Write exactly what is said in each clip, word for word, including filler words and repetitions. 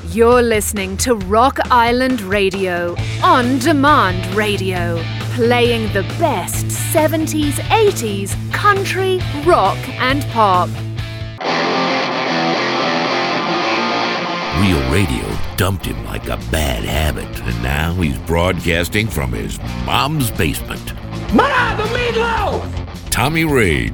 You're listening to Rock Island Radio, on-demand radio, playing the best seventies, eighties, country, rock, and pop. Real radio dumped him like a bad habit, and now he's broadcasting from his mom's basement. Ma, the meatloaf! Tommy Rage.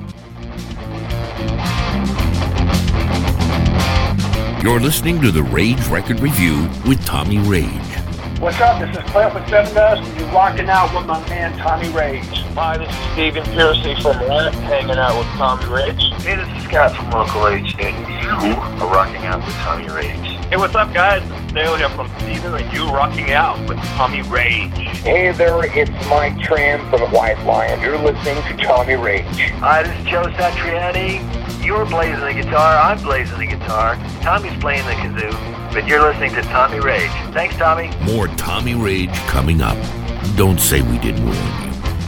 You're listening to the Rage Record Review with Tommy Rage. What's up? This is Cliff with Seven Dust, and you're rocking out with my man Tommy Rage. Hi, this is Stephen Piercy from Rap, hanging out with Tommy Rage. Hey, this is Scott from Local H, and you are rocking out with Tommy Rage. Hey, what's up, guys? This is Dale here from Steven, and you rocking out with Tommy Rage. Hey there, it's Mike Tran from White Lion. You're listening to Tommy Rage. Hi, this is Joe Satriani. You're blazing the guitar, I'm blazing the guitar, Tommy's playing the kazoo, but you're listening to Tommy Rage. Thanks, Tommy. More Tommy Rage coming up. Don't say we didn't warn you.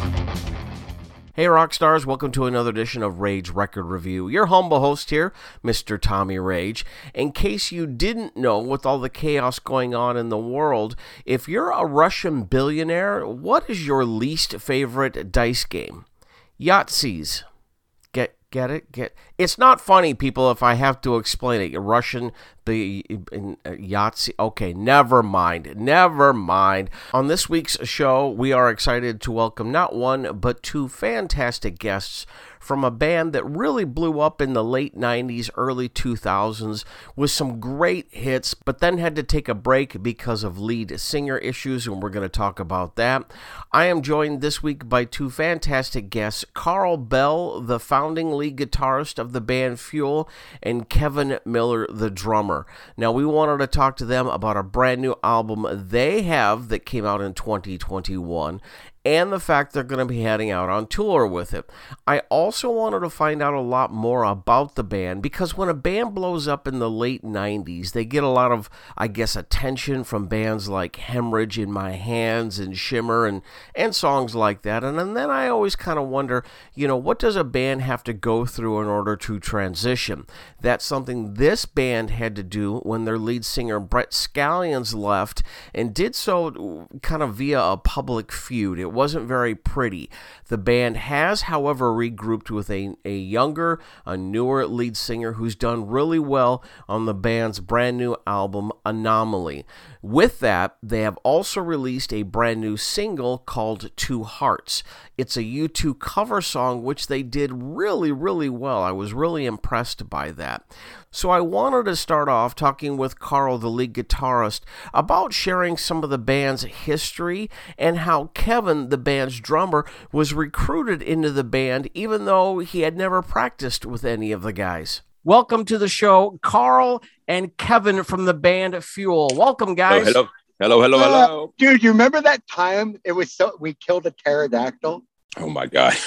Hey rock stars, welcome to another edition of Rage Record Review. Your humble host here, Mister Tommy Rage. In case you didn't know, with all the chaos going on in the world, if you're a Russian billionaire, what is your least favorite dice game? Yahtzees. Get get it? Get It's not funny, people, if I have to explain it. Russian the uh, Yahtzee. Okay, never mind. Never mind. On this week's show, we are excited to welcome not one, but two fantastic guests from a band that really blew up in the late nineties, early two thousands with some great hits, but then had to take a break because of lead singer issues, and we're going to talk about that. I am joined this week by two fantastic guests, Carl Bell, the founding lead guitarist of the band Fuel, and Kevin Miller, the drummer. Now, we wanted to talk to them about a brand new album they have that came out in twenty twenty-one, and the fact they're going to be heading out on tour with it. I also wanted to find out a lot more about the band, because when a band blows up in the late nineties, they get a lot of, I guess, attention from bands like Hemorrhage in My Hands and Shimmer and, and songs like that. And, and then I always kind of wonder, you know, what does a band have to go through in order to transition? That's something this band had to do when their lead singer Brett Scallions left, and did so kind of via a public feud. It wasn't very pretty. The band has, however, regrouped with a, a younger, a newer lead singer who's done really well on the band's brand new album, Anomaly. With that, they have also released a brand new single called Two Hearts. It's a U two cover song, which they did really, really well. I was really impressed by that. So I wanted to start off talking with Carl, the lead guitarist, about sharing some of the band's history and how Kevin, the band's drummer, was recruited into the band even though he had never practiced with any of the guys. Welcome to the show, Carl and Kevin from the band Fuel. Welcome, guys. Hello, hello, hello, hello. hello. Uh, dude, you remember that time it was so we killed a pterodactyl? Oh my God.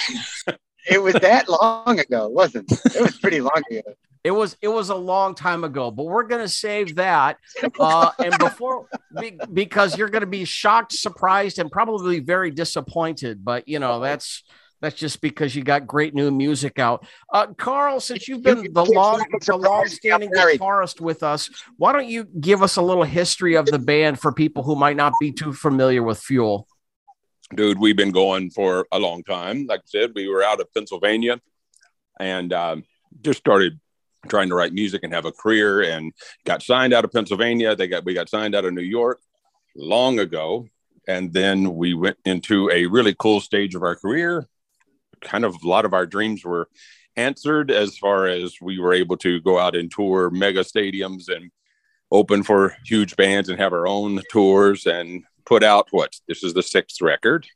It was that long ago, wasn't it? It was pretty long ago. It was it was a long time ago, but we're going to save that. Uh, and before, be, because you're going to be shocked, surprised, and probably very disappointed. But, you know, that's that's just because you got great new music out. Uh, Carl, since you've been the long, the long-standing guitarist with us, why don't you give us a little history of the band for people who might not be too familiar with Fuel? Dude, we've been going for a long time. Like I said, we were out of Pennsylvania and um, just started trying to write music and have a career, and got signed out of Pennsylvania. They got, we got signed out of New York long ago. And then we went into a really cool stage of our career. Kind of a lot of our dreams were answered as far as we were able to go out and tour mega stadiums and open for huge bands and have our own tours and put out what this is the sixth record.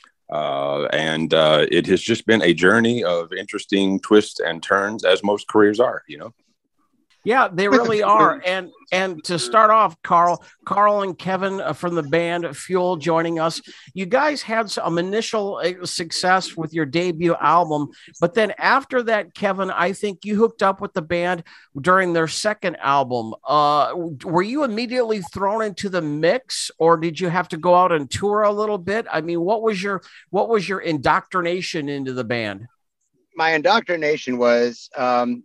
Uh, and uh, it has just been a journey of interesting twists and turns, as most careers are, you know? Yeah, they really are. And and to start off, Carl, Carl and Kevin uh, from the band Fuel joining us. You guys had some initial uh, success with your debut album, but then after that, Kevin, I think you hooked up with the band during their second album. Uh, were you immediately thrown into the mix, or did you have to go out and tour a little bit? I mean, what was your what was your indoctrination into the band? My indoctrination was. Um,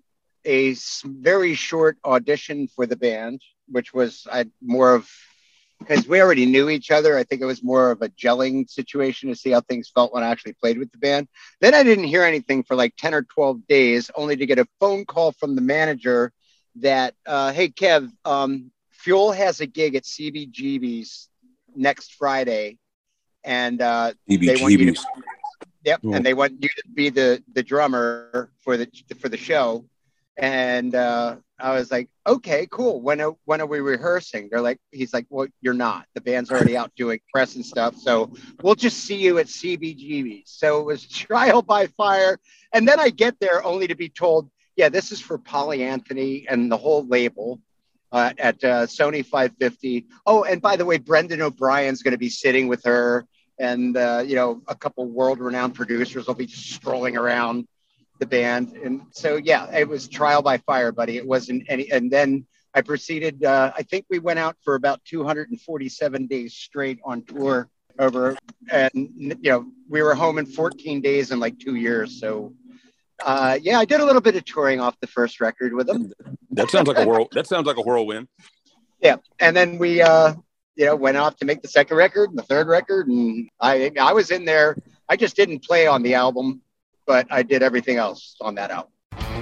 a s- very short audition for the band, which was I more of, because we already knew each other. I think it was more of a gelling situation to see how things felt when I actually played with the band. Then I didn't hear anything for like ten or twelve days, only to get a phone call from the manager that, uh, hey, Kev, um, Fuel has a gig at C B G B's next Friday. And uh, they want you to, yep, Cool. and they want you to be the, the drummer for the for the show. And uh, I was like, okay, cool. When are, when are we rehearsing? They're like, he's like, well, you're not. The band's already out doing press and stuff. So we'll just see you at C B G B. So it was trial by fire. And then I get there only to be told, yeah, this is for Polly Anthony and the whole label uh, at uh, Sony five fifty. Oh, and by the way, Brendan O'Brien's going to be sitting with her. And, uh, you know, a couple world-renowned producers will be just strolling around the band. And so, yeah, it was trial by fire, buddy. It wasn't any. And then I proceeded, uh, I think we went out for about two hundred forty-seven days straight on tour over, and, you know, we were home in fourteen days in like two years. So, uh, yeah, I did a little bit of touring off the first record with them. That sounds like a whirl. That sounds like a whirlwind. Yeah. And then we, uh, you know, went off to make the second record and the third record. And I, I was in there. I just didn't play on the album, but I did everything else on that album.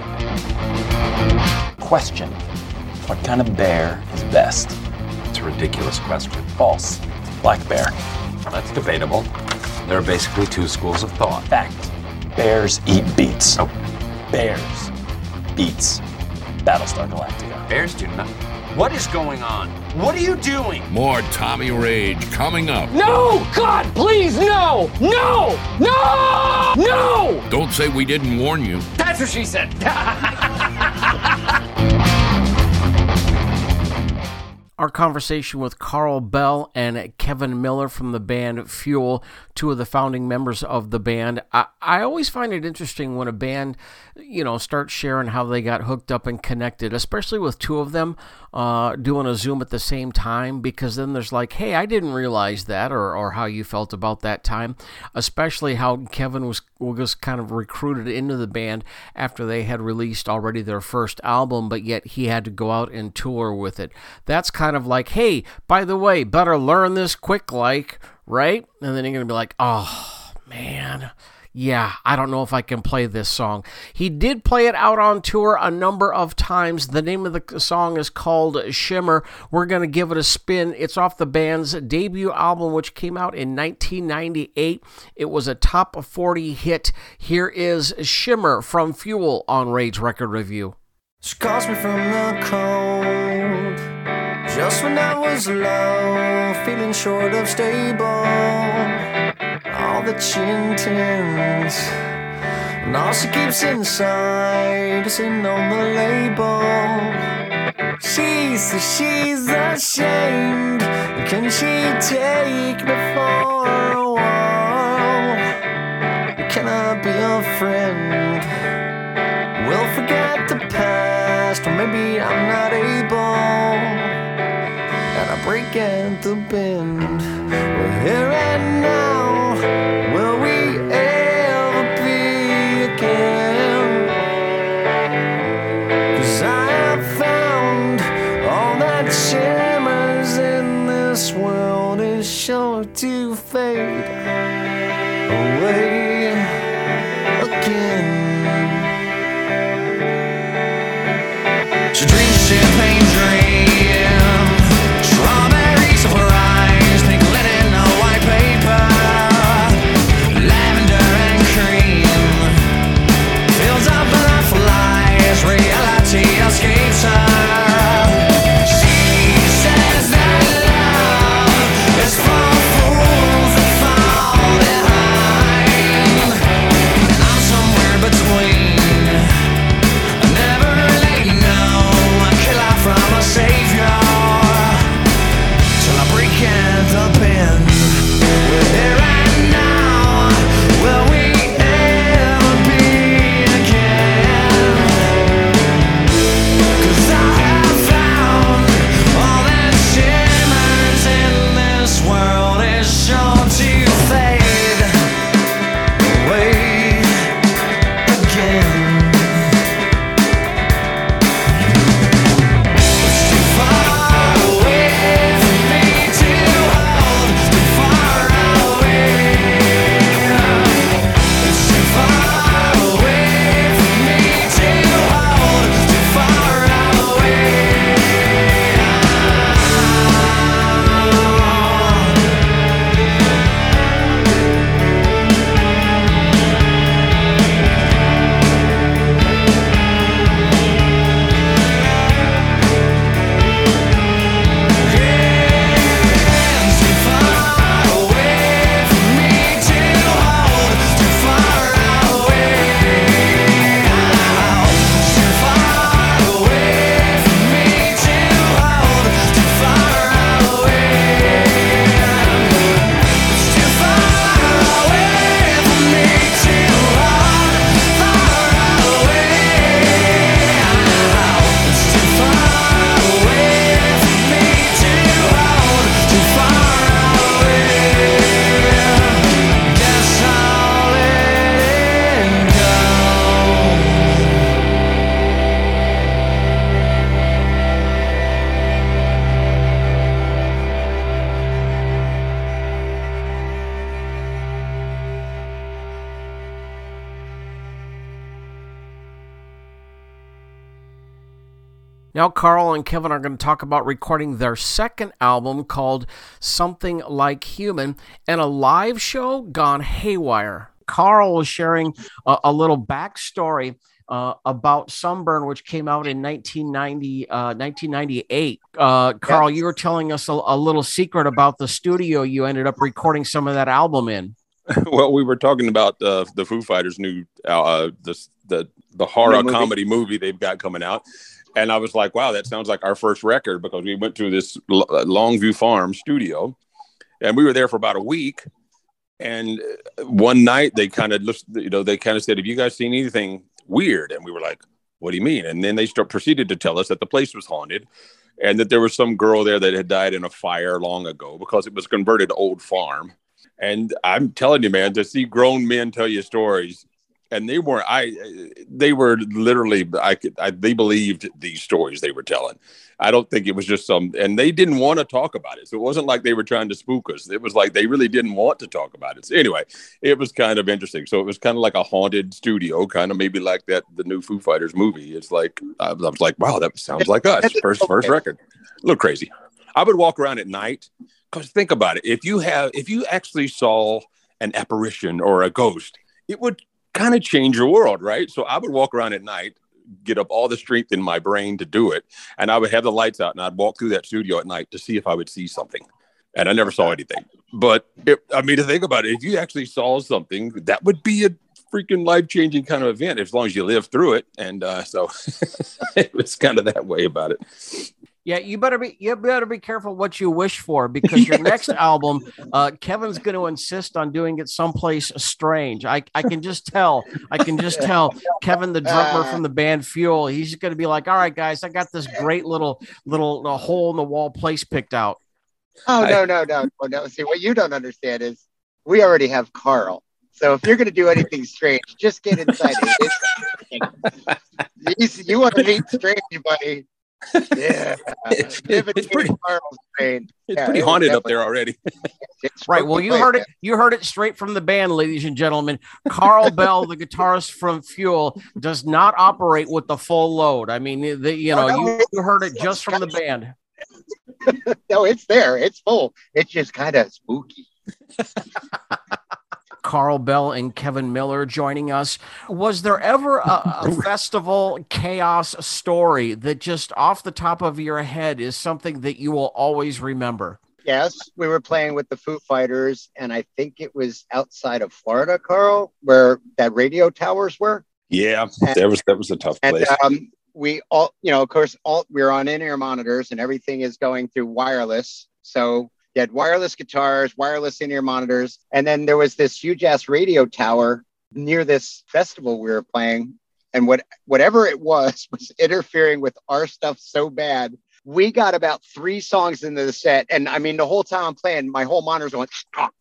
Question. What kind of bear is best? It's a ridiculous question. False. Black bear. That's debatable. There are basically two schools of thought. Fact. Bears eat beets. Nope. Bears. Beets. Battlestar Galactica. Bears do not. What is going on? What are you doing? More Tommy Rage coming up. No! God, please, no! No! No! No! Don't say we didn't warn you. That's what she said. Our conversation with Carl Bell and Kevin Miller from the band Fuel, two of the founding members of the band. I, I always find it interesting when a band, you know, starts sharing how they got hooked up and connected, especially with two of them uh, doing a Zoom at the same time, because then there's like, hey, I didn't realize that, or, or how you felt about that time, especially how Kevin was, was kind of recruited into the band after they had released already their first album, but yet he had to go out and tour with it. That's kind of like, hey, by the way, better learn this quick, like, right? And then you're going to be like, oh, man, yeah, I don't know if I can play this song. He did play it out on tour a number of times. The name of the song is called Shimmer. We're going to give it a spin. It's off the band's debut album, which came out in nineteen ninety-eight. It was a top forty hit. Here is Shimmer from Fuel on Rage Record Review. She calls me from the cold, just when I was low, feeling short of stable. All that she intends, and all she keeps inside is in on the label. She says she's ashamed. Can she take me for a while? Can I be a friend? We'll forget the past, or maybe I'm not able. And I break at the bend. We're here and now. Will we ever be again? 'Cause I have found all that shimmers in this world is sure to fade away again. She drinks champagne dream, strawberries of her eyes, pink linen on white paper, lavender and cream, fills up enough lies, reality escapes her. She says that love is for fools that fall behind. Now, Carl and Kevin are going to talk about recording their second album called Something Like Human and a live show gone haywire. Carl was sharing a, a little backstory uh, about Sunburn, which came out in nineteen ninety, uh, nineteen ninety-eight. Uh, Carl, you were telling us a, a little secret about the studio you ended up recording some of that album in. Well, we were talking about uh, the Foo Fighters' new uh, the, the the horror movie. comedy movie they've got coming out. And I was like, wow, that sounds like our first record, because we went to this L- Longview Farm studio and we were there for about a week. And one night they kind of, you know, they kind of said, have you guys seen anything weird? And we were like, what do you mean? And then they start, proceeded to tell us that the place was haunted and that there was some girl there that had died in a fire long ago because it was converted to old farm. And I'm telling you, man, to see grown men tell you stories, and they weren't, I, they were literally, I could, I, they believed these stories they were telling. I don't think it was just some, and they didn't want to talk about it. So it wasn't like they were trying to spook us. It was like they really didn't want to talk about it. So anyway, it was kind of interesting. So it was kind of like a haunted studio, kind of maybe like that, the new Foo Fighters movie. It's like, I was like, wow, that sounds like us. First, first record. A little crazy. I would walk around at night, because think about it. If you have, if you actually saw an apparition or a ghost, it would kind of change your world, right? So I would walk around at night, get up all the strength in my brain to do it, and I would have the lights out, and I'd walk through that studio at night to see if I would see something. And I never saw anything. But if, I mean, to think about it, if you actually saw something, that would be a freaking life-changing kind of event, as long as you live through it. And uh, so it was kind of that way about it. Yeah, you better be you better be careful what you wish for, because your next album, uh, Kevin's going to insist on doing it someplace strange. I, I can just tell. I can just tell Kevin, the drummer from the band Fuel, he's going to be like, all right, guys, I got this great little little uh, hole in the wall place picked out. Oh, no, no, no, no, no. See, what you don't understand is we already have Carl. So if you're going to do anything strange, just get inside it. It's, you want to meet strange, buddy. Yeah, it's, it's pretty, it's yeah, pretty it haunted up there already. Right. Well, you heard it. You heard it straight from the band, ladies and gentlemen. Carl Bell, the guitarist from Fuel, does not operate with the full load. I mean, the, you know, you, you heard it just from the band. No, it's there. It's full. It's just kind of spooky. Carl Bell and Kevin Miller joining us. Was there ever a, a festival chaos story that just off the top of your head is something that you will always remember? Yes, we were playing with the Foo Fighters, and I think it was outside of Florida, Carl, where that radio towers were. Yeah, and, that was that was a tough place. And, um, we all, you know, of course, all we were on in-ear monitors, and everything is going through wireless. So you had wireless guitars, wireless in-ear monitors, and then there was this huge-ass radio tower near this festival we were playing, and what whatever it was was interfering with our stuff so bad. We got about three songs into the set, and I mean, the whole time I'm playing, my whole monitors went,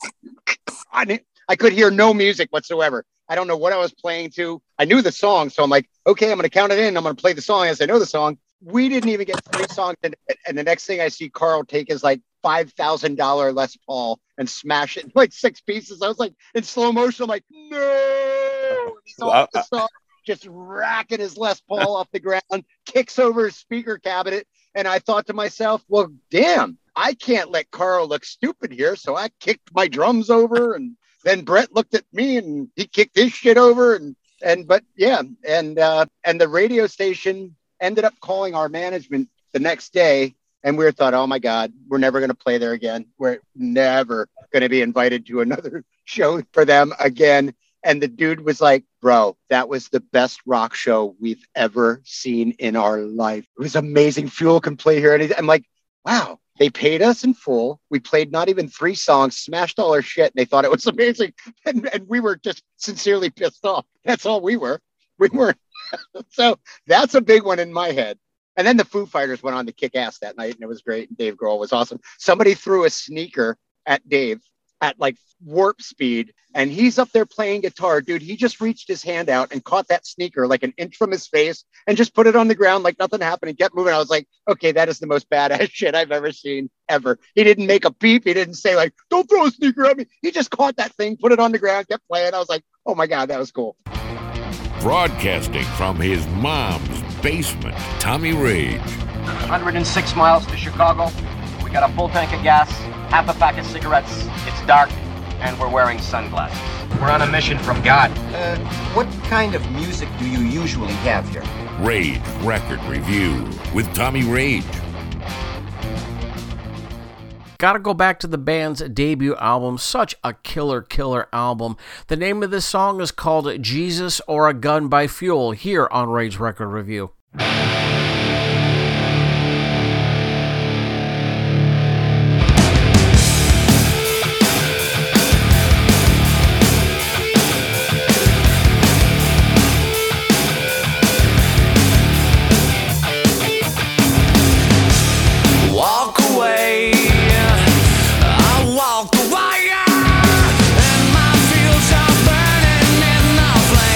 I, didn't, I could hear no music whatsoever. I don't know what I was playing to. I knew the song, so I'm like, okay, I'm going to count it in. I'm going to play the song as I know the song. We didn't even get three songs in, and the next thing I see Carl take is like five thousand dollars Les Paul and smash it in like six pieces. I was like, in slow motion, I'm like, no! And he's off the song, just racking his Les Paul off the ground, kicks over his speaker cabinet. And I thought to myself, well, damn, I can't let Carl look stupid here. So I kicked my drums over, and then Brett looked at me and he kicked his shit over. And, and, but yeah. And, uh, and the radio station ended up calling our management the next day, and we were thought, oh my God, we're never going to play there again. We're never going to be invited to another show for them again. And the dude was like, bro, that was the best rock show we've ever seen in our life. It was amazing. Fuel can play here. And I'm like, wow, they paid us in full. We played not even three songs, smashed all our shit. And they thought it was amazing. And, and we were just sincerely pissed off. That's all we were. We weren't. So that's a big one in my head. And then the Foo Fighters went on to kick ass that night, and it was great. And Dave Grohl was awesome. Somebody threw a sneaker at Dave at like warp speed, and he's up there playing guitar. Dude, he just reached his hand out and caught that sneaker like an inch from his face and just put it on the ground like nothing happened and kept moving. I was like, okay, that is the most badass shit I've ever seen, ever. He didn't make a beep. He didn't say like, don't throw a sneaker at me. He just caught that thing, put it on the ground, kept playing. I was like, oh my God, that was cool. Broadcasting from his mom's basement, Tommy Rage. one hundred six miles to Chicago. We got a full tank of gas, half a pack of cigarettes. It's dark, and we're wearing sunglasses. We're on a mission from God. Uh, what kind of music do you usually have here? Rage Record Review with Tommy Rage. Gotta go back to the band's debut album, such a killer, killer album. The name of this song is called Jesus or a Gun by Fuel, here on Rage Record Review. Walk away. Walk the wire, and my fields are burning in the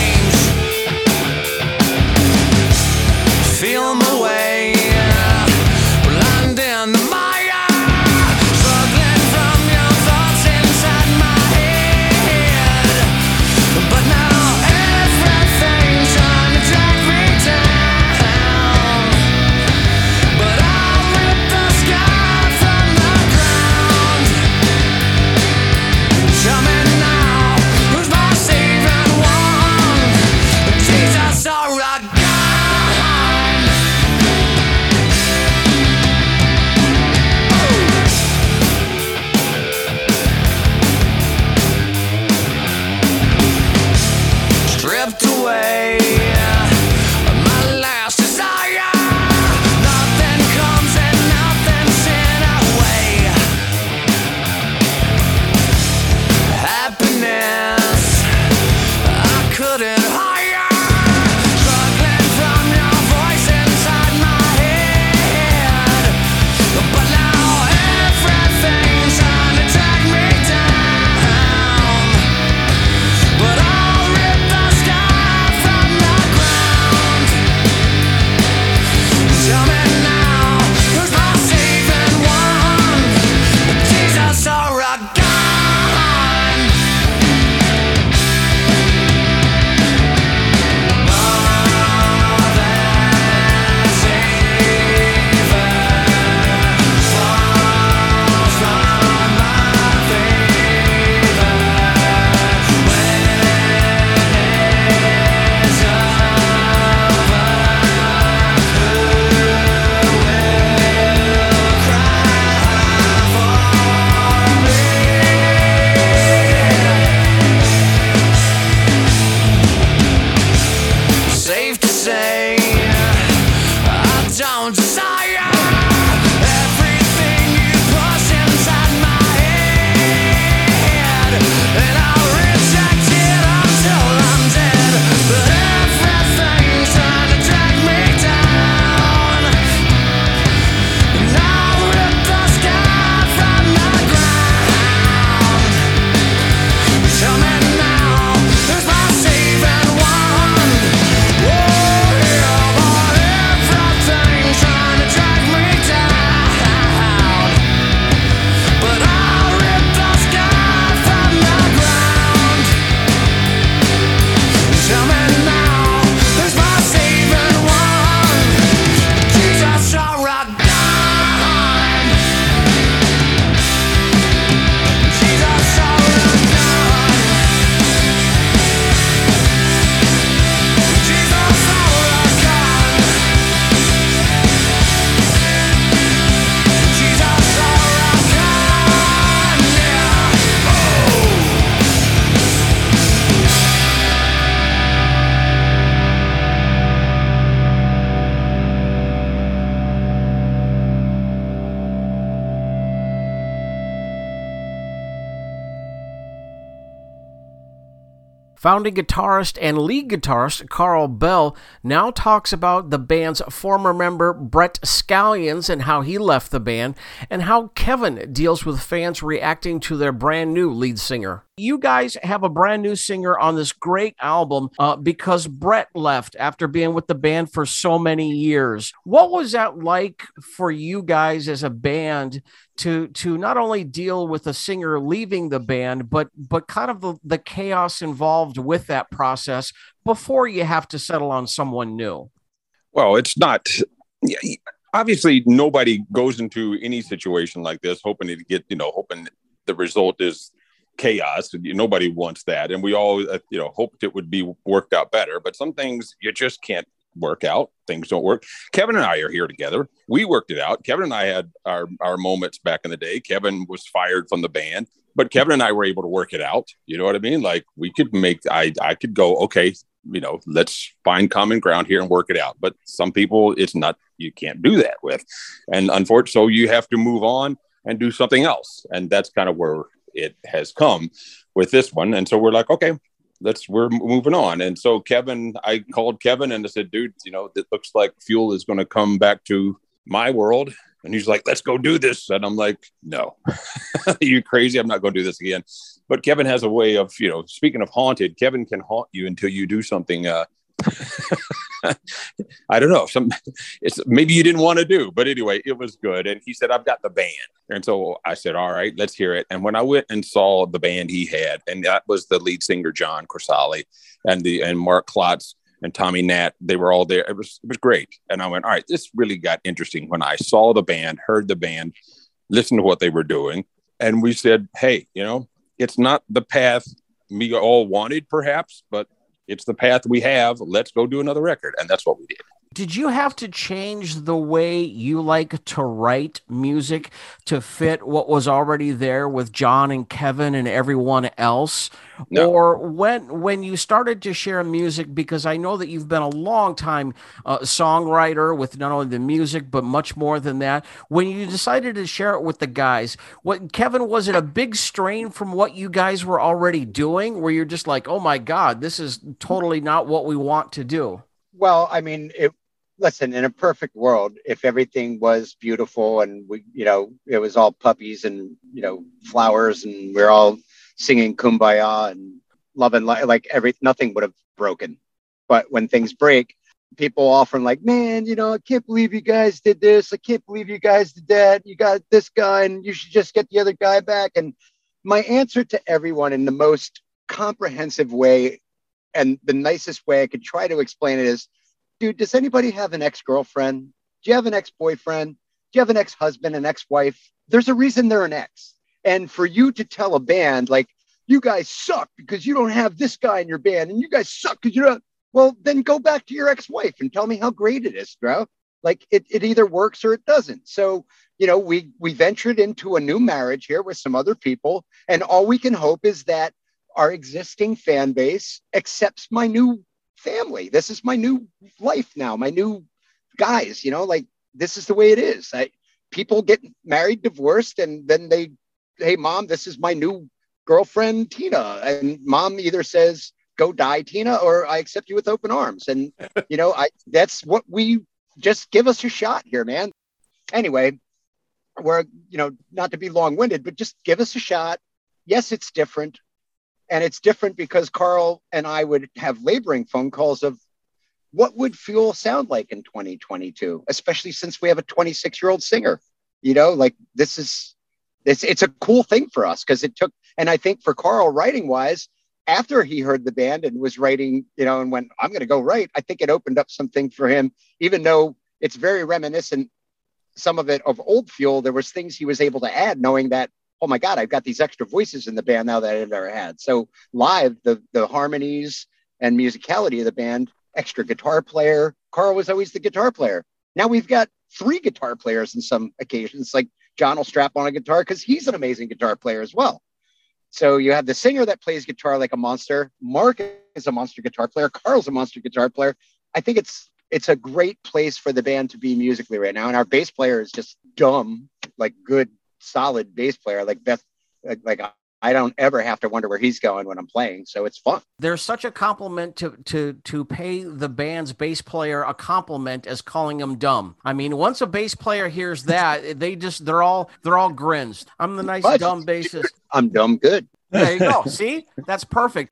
flames. Feel my way, blind in the mire, struggling from your thoughts inside my head. But now everything's trying to drag me down. But I'll rip the sky from the ground. Tell me now, who's my saving one? Jesus or a gun? Stripped away my last desire. Nothing comes and nothing's in our way. Happiness I couldn't hire. Struggling from your voice inside my head. But now everything's trying to drag me down. But I'll rip the sky from the ground. Tell me now, who's my saving one? Jesus or a gun? Safe to say, I don't desire everything you push inside my head, and I'll reject it until I'm dead. But everything's trying to drag me down, and I'll rip the sky from the ground. Tell me now, who's my saving one? Oh, yeah, but everything's trying to drag me down. But I'll rip the sky from the ground. Tell me now, who's my saving one? Jesus or a gun? Jesus or a gun? Jesus or a gun? Jesus or a gun? Yeah. Oh. Founding guitarist and lead guitarist Carl Bell now talks about the band's former member Brett Scallions and how he left the band, and how Kevin deals with fans reacting to their brand new lead singer. You guys have a brand new singer on this great album uh, because Brett left after being with the band for so many years. What was that like for you guys as a band to to not only deal with a singer leaving the band, but but kind of the, the chaos involved with that process before you have to settle on someone new? Well, it's not. obviously nobody goes into any situation like this hoping to get, you know, hoping the result is chaos. Nobody wants that. And we all, uh, you know, hoped it would be worked out better. But some things you just can't work out. Things don't work. Kevin and I are here together. We worked it out. Kevin and I had our, our moments back in the day. Kevin was fired from the band, but Kevin and I were able to work it out. You know what I mean? Like we could make, I, I could go, okay, you know, let's find common ground here and work it out. But some people, it's not, you can't do that with. And unfortunately, so you have to move on and do something else. And that's kind of where it has come with this one. And so we're like, okay, let's, we're moving on. And so Kevin, I called Kevin and I said, dude, you know, it looks like Fuel is going to come back to my world. And he's like, let's go do this. And I'm like, no, you crazy. I'm not going to do this again. But Kevin has a way of, you know, speaking of haunted, Kevin can haunt you until you do something. Uh, I don't know. Some it's maybe you didn't want to do, but anyway, it was good. And he said, I've got the band. And so I said, all right, let's hear it. And when I went and saw the band he had, and that was the lead singer, John Corsali, and the, and Mark Klotz and Tommy Nat, they were all there. It was, it was great. And I went, all right, this really got interesting when I saw the band, heard the band, listened to what they were doing. And we said, hey, you know, it's not the path we all wanted perhaps, but it's the path we have. Let's go do another record. And that's what we did. Did you have to change the way you like to write music to fit what was already there with John and Kevin and everyone else? No. Or when when you started to share music, because I know that you've been a long time uh, songwriter with not only the music, but much more than that. When you decided to share it with the guys, what Kevin, was it a big strain from what you guys were already doing, where you're just like, oh my God, this is totally not what we want to do? Well, I mean, it, listen, in a perfect world, if everything was beautiful and we, you know, it was all puppies and, you know, flowers and we're all singing Kumbaya and loving, like every, nothing would have broken. But when things break, people often like, man, you know, I can't believe you guys did this. I can't believe you guys did that. You got this guy and you should just get the other guy back. And my answer to everyone in the most comprehensive way and the nicest way I could try to explain it is, dude, does anybody have an ex-girlfriend? Do you have an ex-boyfriend? Do you have an ex-husband, an ex-wife? There's a reason they're an ex. And for you to tell a band, like, you guys suck because you don't have this guy in your band, and you guys suck because you don't, well, then go back to your ex-wife and tell me how great it is, bro. Like, it, it either works or it doesn't. So, you know, we, we ventured into a new marriage here with some other people, and all we can hope is that our existing fan base accepts my new family. This is my new life now, my new guys, you know, like this is the way it is. I, people get married, divorced, and then they, hey, mom, this is my new girlfriend, Tina. And mom either says, go die, Tina, or I accept you with open arms. And, you know, I, that's what we just give us a shot here, man. Anyway, we're, you know, not to be long winded, but just give us a shot. Yes, it's different. And it's different because Carl and I would have laboring phone calls of what would Fuel sound like in twenty twenty-two, especially since we have a twenty-six year old singer, you know, like this is, it's, it's a cool thing for us because it took, and I think for Carl writing wise, after he heard the band and was writing, you know, and went, I'm going to go write, I think it opened up something for him, even though it's very reminiscent, some of it of old Fuel, there was things he was able to add knowing that, oh my God, I've got these extra voices in the band now that I've never had. So live, the the harmonies and musicality of the band, extra guitar player. Carl was always the guitar player. Now we've got three guitar players in some occasions. Like John will strap on a guitar because he's an amazing guitar player as well. So you have the singer that plays guitar like a monster. Mark is a monster guitar player. Carl's a monster guitar player. I think it's it's a great place for the band to be musically right now. And our bass player is just dumb, like good, solid bass player, like Beth, like, like I don't ever have to wonder where he's going when I'm playing. So it's fun. There's such a compliment to to to pay the band's bass player a compliment as calling him dumb. I mean, once a bass player hears that, they just they're all they're all grins. I'm the nice but, dumb bassist. I'm dumb good. There you go. See, that's perfect.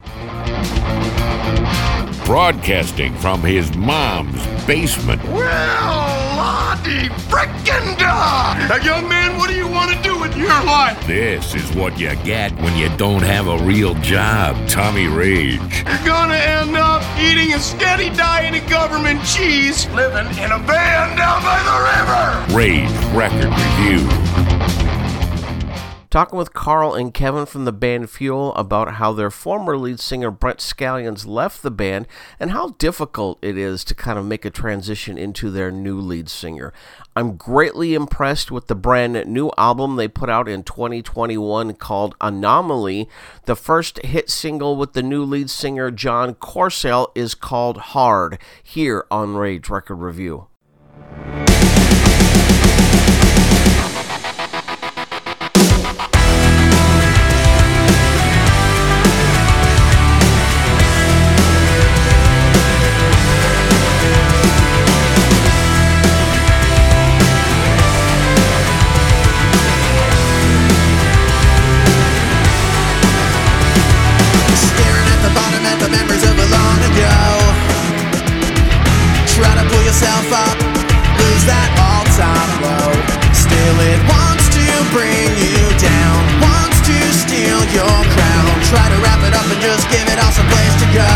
Broadcasting from his mom's basement. Well, Lord, Dusty frickin' duh! Now, young man, what do you want to do with your life? This is what you get when you don't have a real job, Tommy Rage. You're gonna end up eating a steady diet of government cheese, living in a van down by the river. Rage Record Review. Talking with Carl and Kevin from the band Fuel about how their former lead singer Brent Scallions left the band and how difficult it is to kind of make a transition into their new lead singer. I'm greatly impressed with the brand new album they put out in twenty twenty-one called Anomaly. The first hit single with the new lead singer John Corsell is called Hard, here on Rage Record Review. Up, lose that all-time low. Still it wants to bring you down, wants to steal your crown. Try to wrap it up and just give it all some place to go.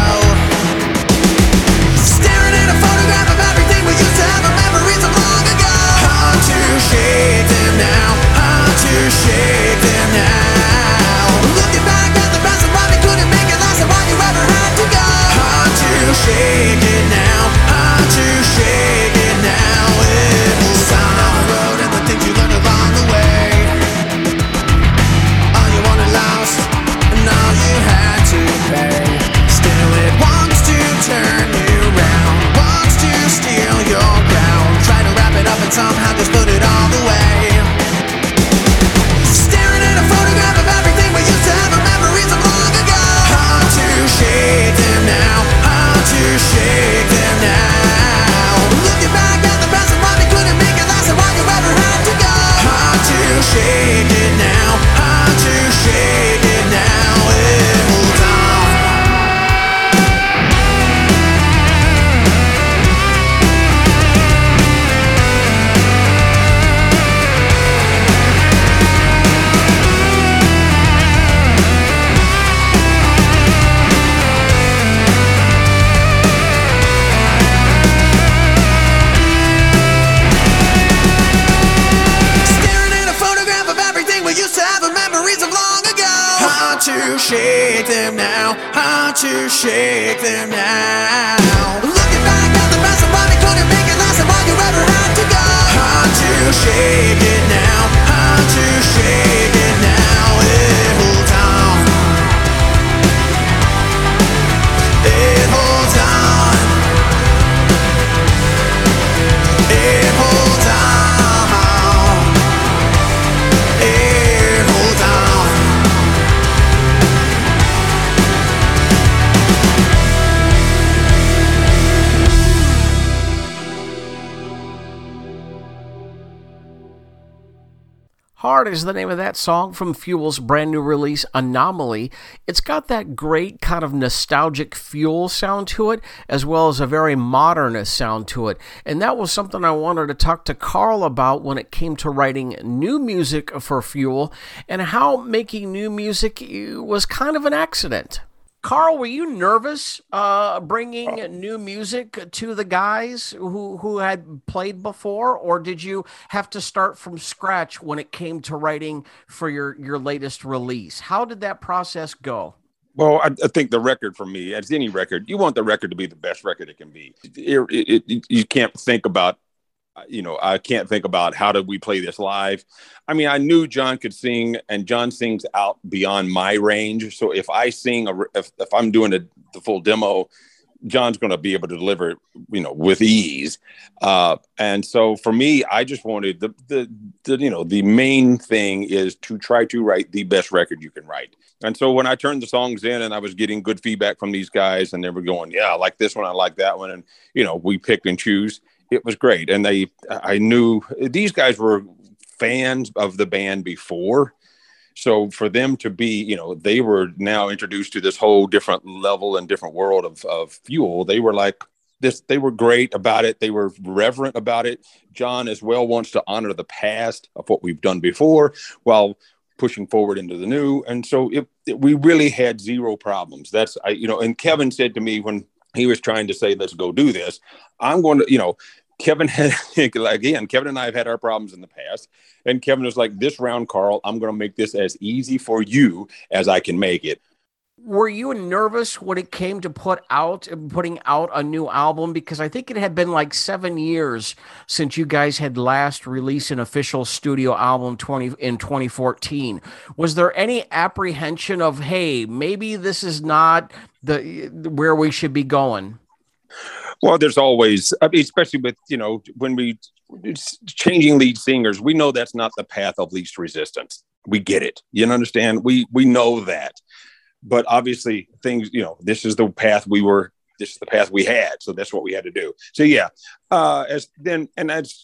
Staring at a photograph of everything we used to have, our memories of long ago. Hard to shake them now, hard to shake them now. Looking back at the past and probably couldn't make it last, and why you ever had to go. Hard to shake it now, hard to shake it now. It will sound on the road and the things you learned along the way. All you wanted lost and all you had to pay. Still it wants to turn you round, wants to steal your ground. Try to wrap it up and somehow just put it all away. Staring at a photograph of everything we used to have, our memories of long ago. Hard to shake them now, hard to shake them now. Looking back at the past and probably couldn't make it last, and why you ever had to go. Hard to shake it now, hard to shake it now. It holds on. To shake them now, hard to shake them now. Looking back at the past and probably couldn't make it last, and why you ever had to go. Hard to shake it now, hard to shake it now. It holds on, it holds on, it holds on, it holds on. Hard is the name of that song from Fuel's brand new release, Anomaly. It's got that great kind of nostalgic Fuel sound to it, as well as a very modernist sound to it. And that was something I wanted to talk to Carl about when it came to writing new music for Fuel, and how making new music was kind of an accident. Carl, were you nervous uh, bringing new music to the guys who, who had played before, or did you have to start from scratch when it came to writing for your, your latest release? How did that process go? Well, I, I think the record for me, as any record, you want the record to be the best record it can be. It, it, it, you can't think about, you know, I can't think about how did we play this live. I mean, I knew John could sing, and John sings out beyond my range. So if I sing, a, if, if I'm doing a, the full demo, John's going to be able to deliver it, you know, with ease. Uh, and so for me, I just wanted the, the, the, you know, the main thing is to try to write the best record you can write. And so when I turned the songs in and I was getting good feedback from these guys, and they were going, yeah, I like this one, I like that one. And, you know, we picked and choose. It was great. And they, I knew these guys were fans of the band before. So for them to be, you know, they were now introduced to this whole different level and different world of, of Fuel. They were like, this, they were great about it. They were reverent about it. John as well wants to honor the past of what we've done before while pushing forward into the new. And so it, it, we really had zero problems. That's, I, you know, and Kevin said to me when he was trying to say, let's go do this, I'm going to, you know, Kevin had, again, Kevin and I have had our problems in the past. And Kevin was like, this round, Carl, I'm going to make this as easy for you as I can make it. Were you nervous when it came to put out, putting out a new album? Because I think it had been like seven years since you guys had last released an official studio album twenty in twenty fourteen. Was there any apprehension of, hey, maybe this is not the where we should be going? Well, there's always, I mean, especially with, you know, when we changing lead singers, we know that's not the path of least resistance. We get it. You understand? We we know that. But obviously things, you know, this is the path we were, this is the path we had. So that's what we had to do. So yeah, uh, as then, and that's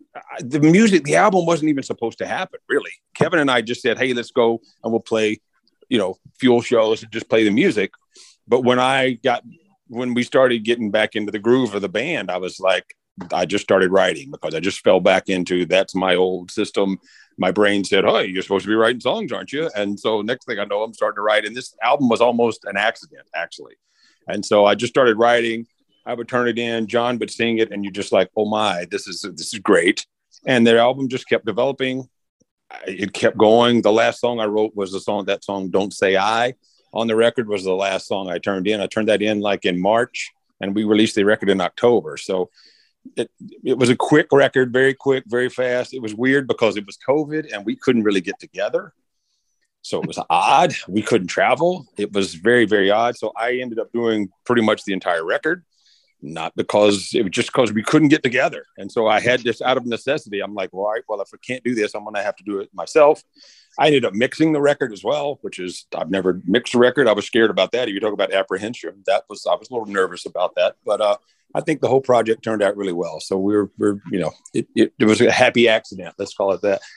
the music, the album wasn't even supposed to happen, really. Kevin and I just said, hey, let's go and we'll play, you know, fuel shows and just play the music. But when I got, when we started getting back into the groove of the band, I was like, I just started writing because I just fell back into, that's my old system. My brain said, oh, you're supposed to be writing songs, aren't you? And so next thing I know, I'm starting to write. And this album was almost an accident, actually. And so I just started writing. I would turn it in. John would sing it. And you're just like, oh, my, this is this is great. And the album just kept developing. It kept going. The last song I wrote was the song, that song, Don't Say I, on the record was the last song I turned in. I turned that in like in March, and we released the record in October. So It, it was a quick record, very quick, very fast. It was weird because it was COVID and we couldn't really get together. So it was odd. We couldn't travel. It was very, very odd. So I ended up doing pretty much the entire record, not because it was just because we couldn't get together. And so I had this out of necessity. I'm like, well, all right, well, if I can't do this, I'm going to have to do it myself. I ended up mixing the record as well, which is, I've never mixed a record. I was scared about that. If you talk about apprehension, that was, I was a little nervous about that, but, uh, I think the whole project turned out really well. So we're, we're you know, it, it, it was a happy accident. Let's call it that.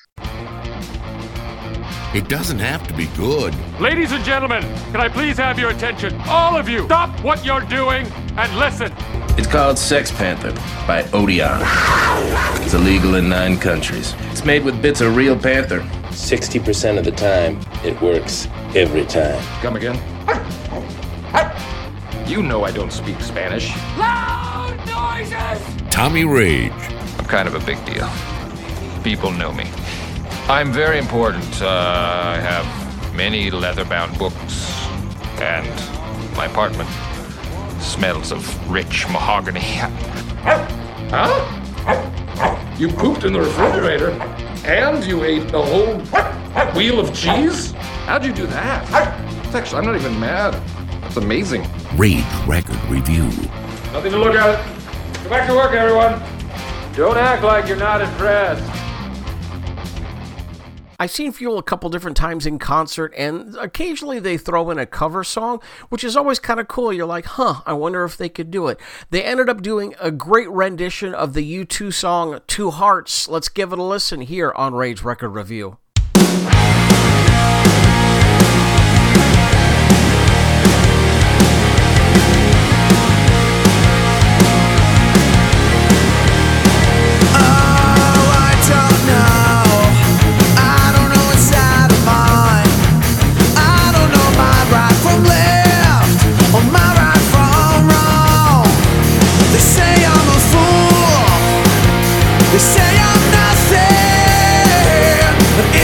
It doesn't have to be good. Ladies and gentlemen, can I please have your attention? All of you, stop what you're doing and listen. It's called Sex Panther by Odeon. It's illegal in nine countries. It's made with bits of real panther. sixty percent of the time, it works every time. Come again? You know I don't speak Spanish. Loud noises! Tommy Rage. I'm kind of a big deal. People know me. I'm very important. Uh, I have many leather-bound books, and my apartment smells of rich mahogany. Huh? You pooped in the refrigerator, and you ate a whole wheel of cheese? How'd you do that? It's actually, I'm not even mad. It's amazing. Rage Record Review. Nothing to look at. Go back to work, everyone. Don't act like you're not impressed. I've seen Fuel a couple different times in concert, and occasionally they throw in a cover song, which is always kind of cool. You're like, huh, I wonder if they could do it. They ended up doing a great rendition of the U two song, Two Hearts. Let's give it a listen here on Rage Record Review. They say I'm nothing, but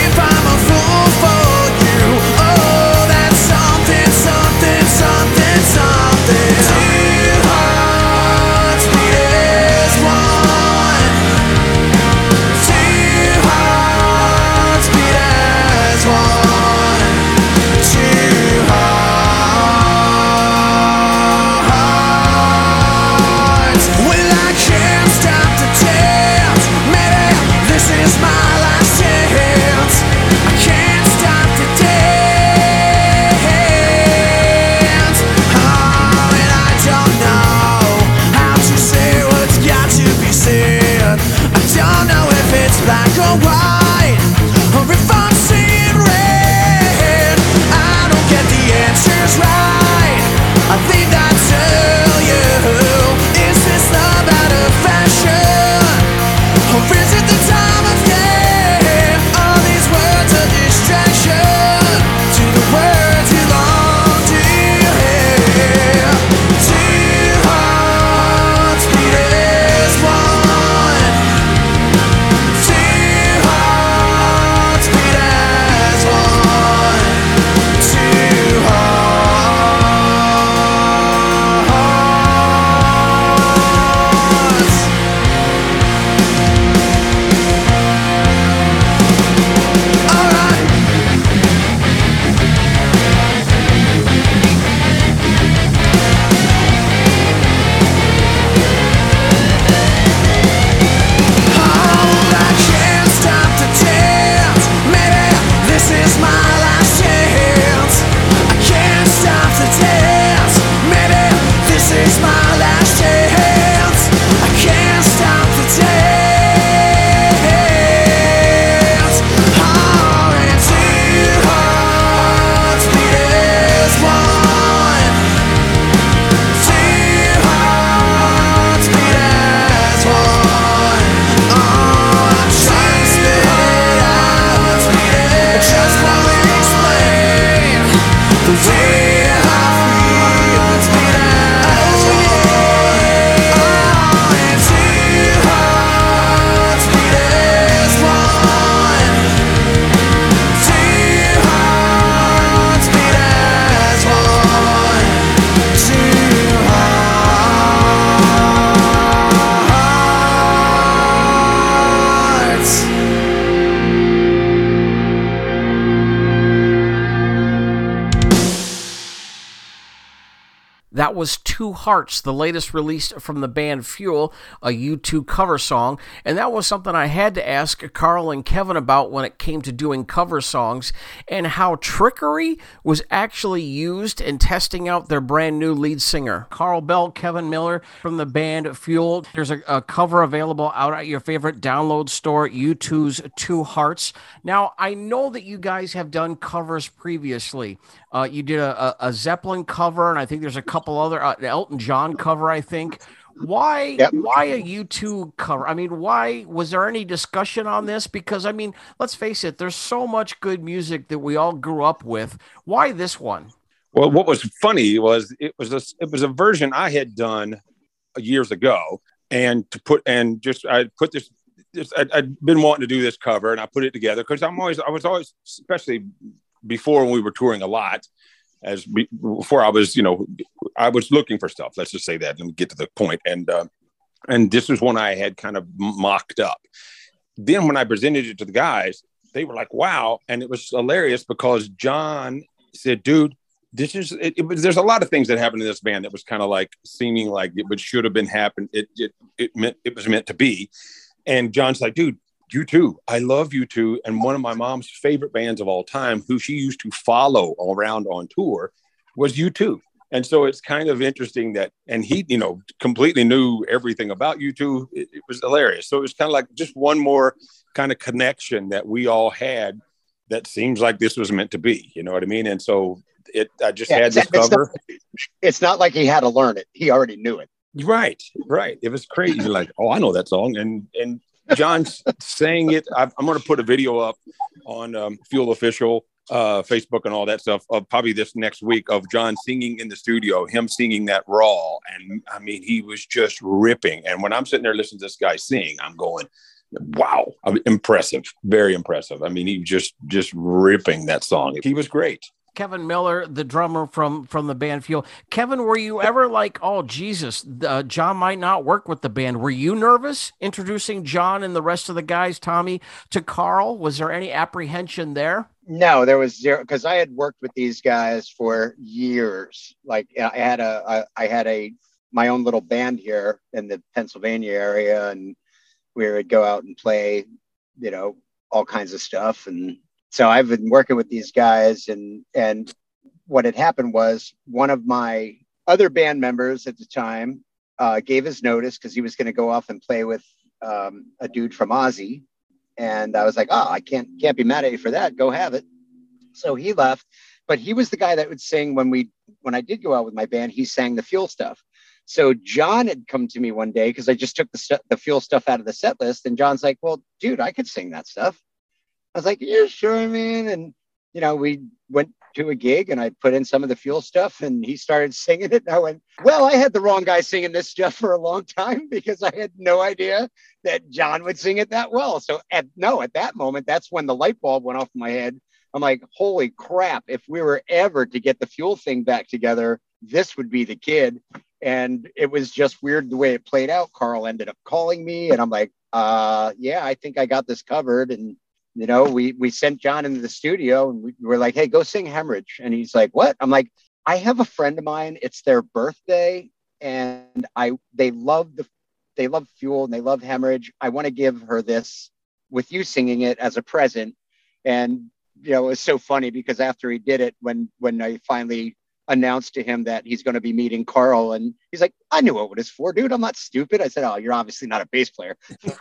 That was Two Hearts, the latest release from the band Fuel, a U two cover song. And that was something I had to ask Carl and Kevin about when it came to doing cover songs, and how trickery was actually used in testing out their brand new lead singer. Carl Bell, Kevin Miller from the band Fuel. There's a, a cover available out at your favorite download store, U two's Two Hearts. Now, I know that you guys have done covers previously. Uh, you did a, a, a Zeppelin cover, and I think there's a couple other, uh, Elton John cover, I think. Why, yep. why a U two cover? I mean, why, was there any discussion on this? Because, I mean, let's face it, there's so much good music that we all grew up with. Why this one? Well, what was funny was it was a, it was a version I had done years ago, and to put, and just, I put this, this I, I'd been wanting to do this cover, and I put it together because I'm always, I was always, especially before when we were touring a lot, as be, before I was, you know, I was looking for stuff. Let's just say that. Let me get to the point. And, uh, and this was one I had kind of mocked up. Then when I presented it to the guys, they were like, wow. And it was hilarious because John said, dude, this is, it, it was, there's a lot of things that happened in this band that was kind of like seeming like it would, should have been happened. It, it, it meant, it was meant to be. And John's like, dude, U two. I love U two. And one of my mom's favorite bands of all time, who she used to follow around on tour, was U two. And so it's kind of interesting that, and he, you know, completely knew everything about U two. It, it was hilarious. So it was kind of like just one more kind of connection that we all had that seems like this was meant to be. You know what I mean? And so it, I just yeah, had this it's cover. Not, it's not like he had to learn it. He already knew it. Right. Right. It was crazy. Like, oh, I know that song. And, and, John's saying it. I'm going to put a video up on um, Fuel Official, uh, Facebook, and all that stuff of probably this next week of John singing in the studio, him singing that raw. And I mean, he was just ripping. And when I'm sitting there listening to this guy sing, I'm going, wow, I mean, impressive, very impressive. I mean, he just just ripping that song. He was great. Kevin Miller, the drummer from, from the band Fuel. Kevin, were you ever like, oh, Jesus, uh, John might not work with the band? Were you nervous introducing John and the rest of the guys, Tommy, to Carl? Was there any apprehension there? No, there was zero, because I had worked with these guys for years. Like I had a, I, I had a, my own little band here in the Pennsylvania area, and we would go out and play, you know, all kinds of stuff. And so I've been working with these guys, and, and what had happened was one of my other band members at the time uh, gave his notice because he was going to go off and play with um, a dude from Ozzy. And I was like, oh, I can't, can't be mad at you for that. Go have it. So he left, but he was the guy that would sing when we, when I did go out with my band, he sang the Fuel stuff. So John had come to me one day because I just took the, st- the Fuel stuff out of the set list. And John's like, well, dude, I could sing that stuff. I was like, yeah, sure, man. And, you know, we went to a gig and I put in some of the Fuel stuff and he started singing it. And I went, well, I had the wrong guy singing this stuff for a long time because I had no idea that John would sing it that well. So at no, at that moment, that's when the light bulb went off in my head. I'm like, holy crap. If we were ever to get the Fuel thing back together, this would be the kid. And it was just weird the way it played out. Carl ended up calling me and I'm like, uh, yeah, I think I got this covered. And you know, we, we sent John into the studio and we were like, hey, go sing Hemorrhage. And he's like, what? I'm like, I have a friend of mine. It's their birthday. And I, they love the, they love Fuel and they love Hemorrhage. I want to give her this with you singing it as a present. And, you know, it was so funny because after he did it, when, when I finally announced to him that he's going to be meeting Carl, and he's like, I knew what it was for, dude. I'm not stupid. I said, oh, you're obviously not a bass player.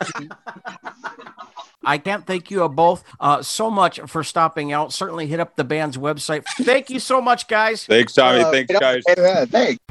I can't thank you both uh, so much for stopping out. Certainly hit up the band's website. Thank you so much, guys. Thanks, Tommy. Uh, Thanks, guys. Uh, thanks.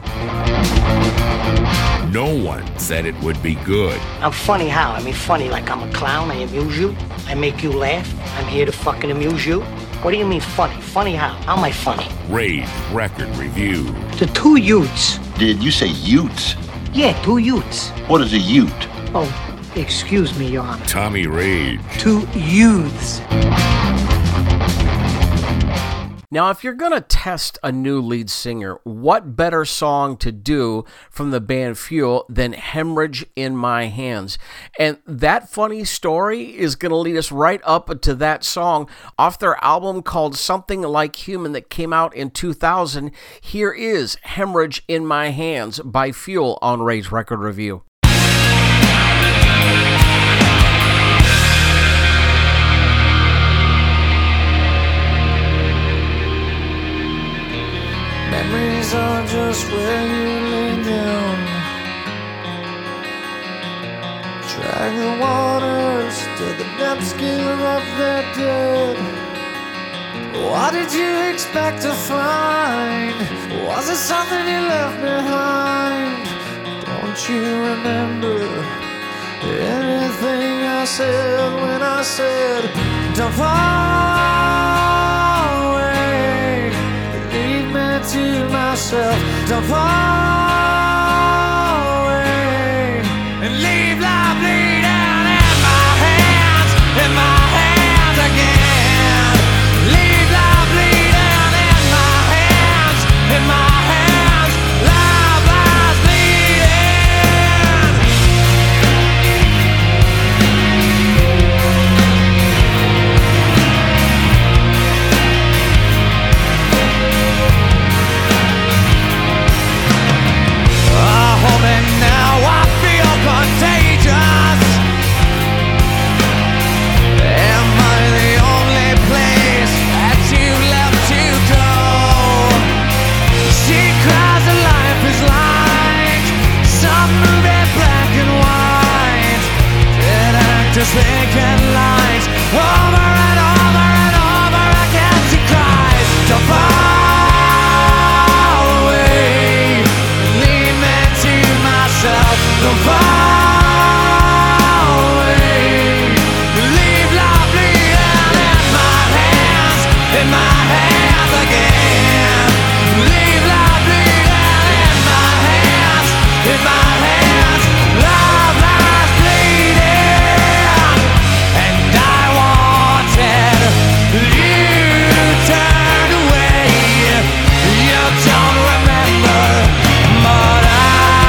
No one said it would be good. I'm funny how? I mean, funny like I'm a clown. I amuse you. I make you laugh. I'm here to fucking amuse you. What do you mean funny? Funny how? How am I funny? Rage Record Review. The two Utes. Did you say Utes? Yeah, two Utes. What is a Ute? Oh, excuse me, Your Honor. Tommy Rage. Two youths. Now, if you're going to test a new lead singer, what better song to do from the band Fuel than Hemorrhage in My Hands? And that funny story is going to lead us right up to that song off their album called Something Like Human that came out in two thousand. Here is Hemorrhage in My Hands by Fuel on Rage Record Review. Memories are just where you lay down. Drag the waters till the depths give up their dead. What did you expect to find? Was it something you left behind? Don't you remember anything I said when I said, don't fall away, leave me to myself. Don't fall away and leave life bleeding in my hands, in my hands again. Leave life bleeding in my hands, in my hands. Life lies now I feel contagious. Am I the only place that you left to go? She cries that life is like some movie black and white. Dead actors making lines over and over and over again. She cries, don't fall away, leave me to myself. Don't fall away, leave life bleeding in my hands, in my hands again. Leave life bleeding in my hands, in my hands. Love lies bleeding, and I wanted you turned away. You don't remember, but I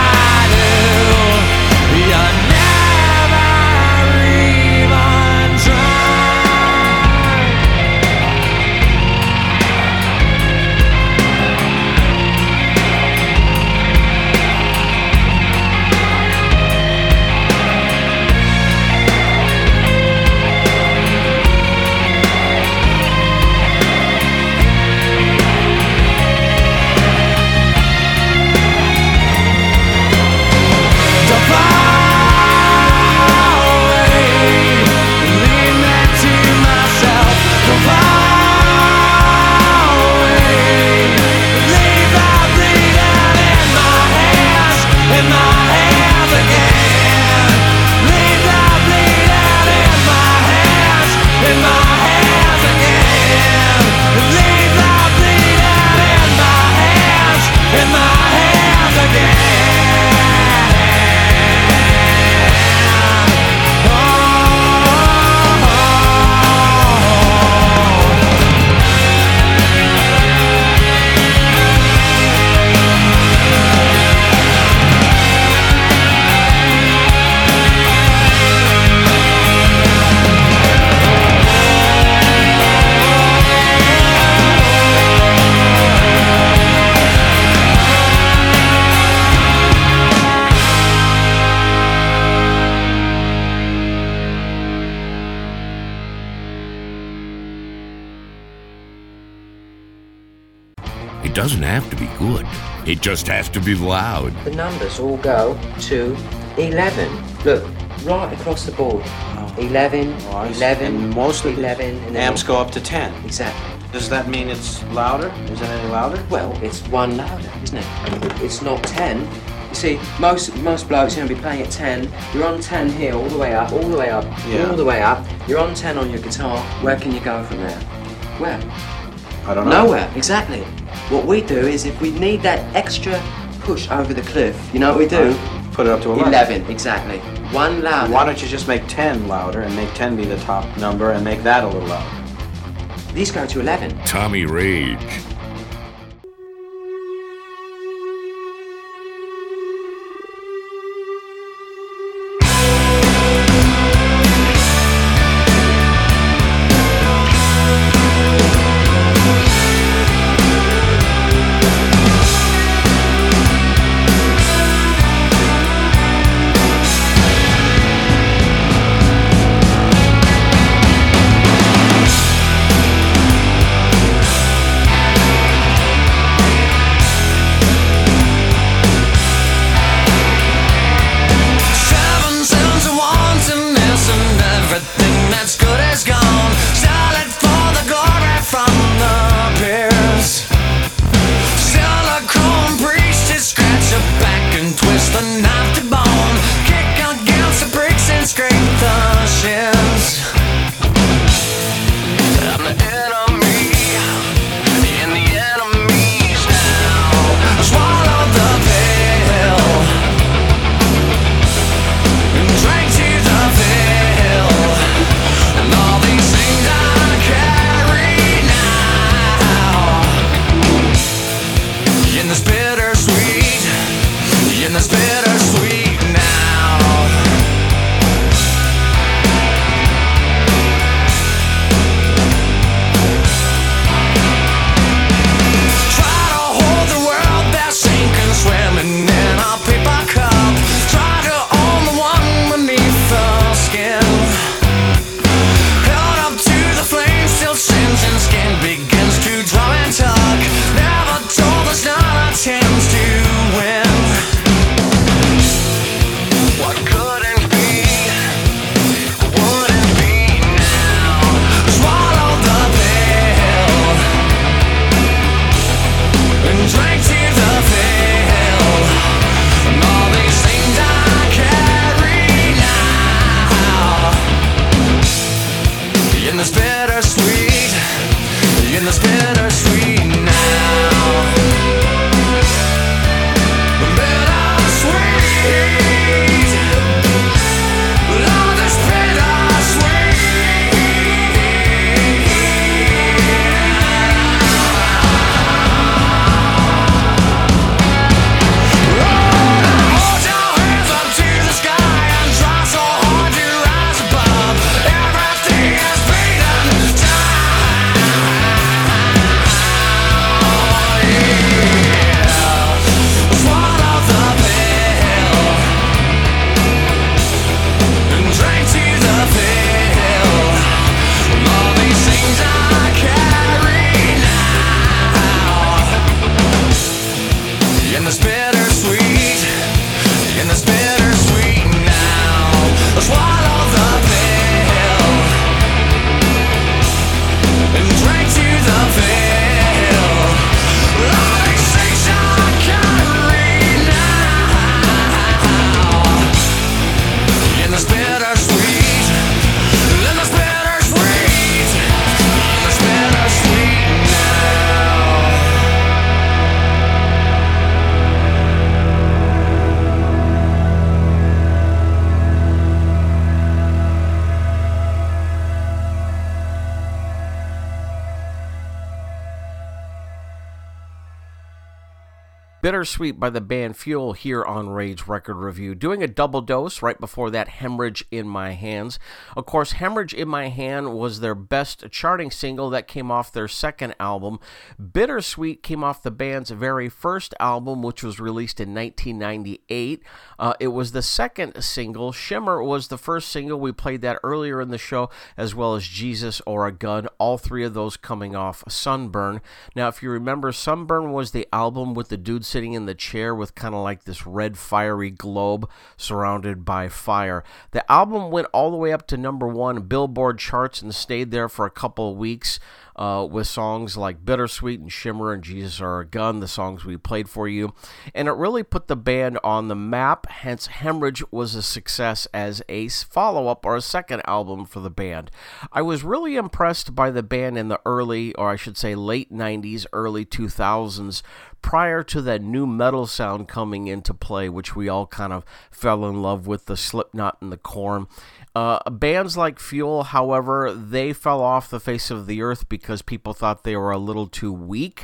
It doesn't have to be good. It just has to be loud. The numbers all go to eleven. Look, right across the board. Oh. eleven, Well, eleven, and most of eleven, and then amps go up to ten. Exactly. Does that mean it's louder? Is it any louder? Well, it's one louder, isn't it? It's not ten. You see, most most blokes are going to be playing at ten. You're on ten here, all the way up, all the way up, Yeah. all the way up. You're on ten on your guitar. Where can you go from there? Where? I don't know. Nowhere, exactly. What we do is if we need that extra push over the cliff, you know what we do? Put it up to eleven. eleven, exactly. One louder. Why don't you just make ten louder and make ten be the top number and make that a little louder? These go to eleven. Tommy Rage. Bittersweet by the band Fuel here on Rage Record Review. Doing a double dose right before that, Hemorrhage in My Hands. Of course, Hemorrhage in My Hand was their best charting single that came off their second album. Bittersweet came off the band's very first album, which was released in nineteen ninety-eight. Uh, it was the second single. Shimmer was the first single. We played that earlier in the show, as well as Jesus or a Gun. All three of those coming off Sunburn. Now, if you remember, Sunburn was the album with the dude sitting in the chair with kind of like this red fiery globe surrounded by fire. The album went all the way up to number one Billboard charts and stayed there for a couple of weeks uh, with songs like Bittersweet and Shimmer and Jesus Are a Gun, the songs we played for you. And it really put the band on the map, hence Hemorrhage was a success as a follow-up or a second album for the band. I was really impressed by the band in the early, or I should say late nineties, early two thousands, prior to that new metal sound coming into play, which we all kind of fell in love with, the Slipknot and the Korn. Uh, bands like Fuel, however, they fell off the face of the earth because people thought they were a little too weak.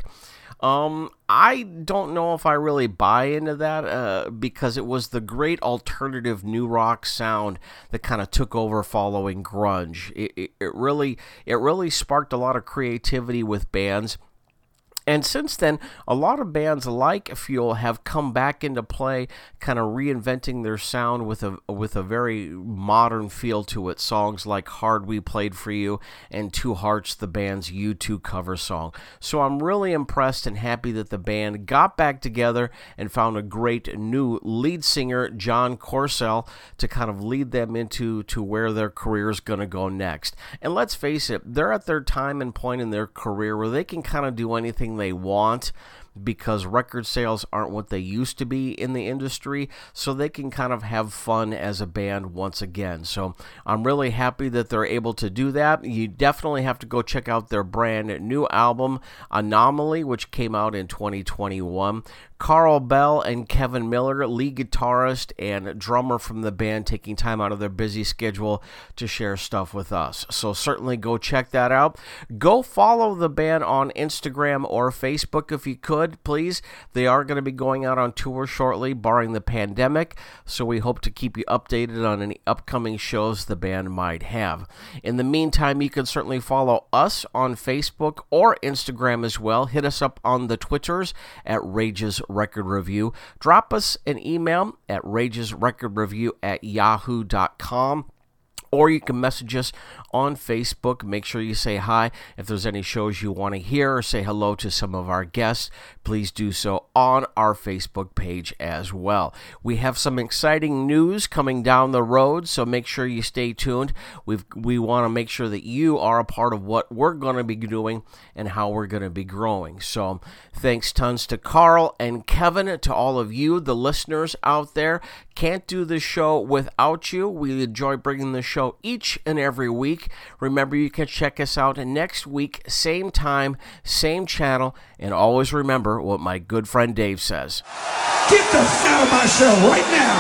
Um, I don't know if I really buy into that, uh, because it was the great alternative new rock sound that kind of took over following grunge. It, it, it really, it really sparked a lot of creativity with bands. And since then, a lot of bands like Fuel have come back into play, kind of reinventing their sound with a with a very modern feel to it. Songs like Hard We Played For You and Two Hearts, the band's U two cover song. So I'm really impressed and happy that the band got back together and found a great new lead singer, John Corsell, to kind of lead them into to where their career is going to go next. And let's face it, they're at their time and point in their career where they can kind of do anything they want, because record sales aren't what they used to be in the industry, so they can kind of have fun as a band once again. So I'm really happy that they're able to do that. You definitely have to go check out their brand new album, Anomaly, which came out in twenty twenty-one. Carl Bell and Kevin Miller, lead guitarist and drummer from the band, taking time out of their busy schedule to share stuff with us. So certainly go check that out. Go follow the band on Instagram or Facebook if you could, please. They are going to be going out on tour shortly, barring the pandemic, so we hope to keep you updated on any upcoming shows the band might have. In the meantime, you can certainly follow us on Facebook or Instagram as well. Hit us up on the Twitters at Rage's Record Review. Drop us an email at ragesrecordreview at yahoo dot com. Or you can message us on Facebook. Make sure you say hi. If there's any shows you want to hear or say hello to some of our guests, please do so on our Facebook page as well. We have some exciting news coming down the road, so make sure you stay tuned. We've, we want to make sure that you are a part of what we're going to be doing and how we're going to be growing. So thanks tons to Carl and Kevin, to all of you, the listeners out there. Can't do the show without you. We enjoy bringing the show each and every week. Remember, you can check us out next week, same time, same channel, and always remember what my good friend Dave says. Get the f*** out of my show right now.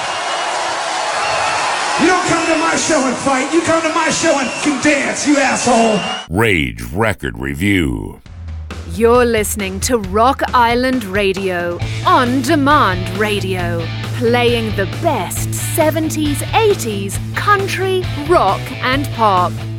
You don't come to my show and fight. You come to my show and f***ing dance, you asshole. Rage Record Review. You're listening to Rock Island Radio, on-demand radio, playing the best seventies, eighties, country, rock, and pop.